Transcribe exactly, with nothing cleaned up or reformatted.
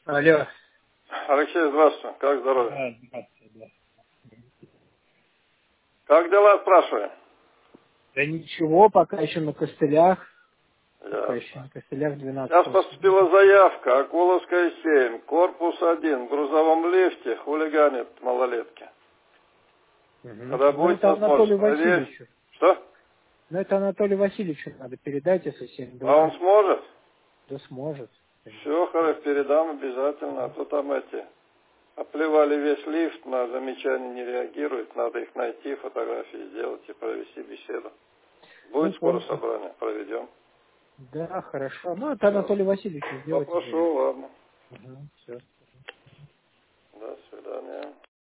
Алло. Алексей, здравствуйте. Как здоровье? Да, здравствуйте, да. Как дела, спрашиваю? Да ничего, пока еще на костылях. Пока Ясно. еще на костылях двенадцать. Сейчас поступила заявка, Акуловская семь, корпус один, в грузовом лифте, хулиганит малолетки. Угу. Когда Ну, будет это Анатолию возможность, проверь. Васильевичу. Что? Ну, это Анатолию Васильевичу надо передать, если семь А он два. сможет? Да сможет. Все, хорошо, передам обязательно, а то там эти оплевали весь лифт, на замечания не реагируют, надо их найти, фотографии сделать и провести беседу. Будет Ну, скоро понял. собрание, проведем. Да, хорошо. Ну, это Анатолий Васильевич сделать. Попрошу, ладно. Угу, все.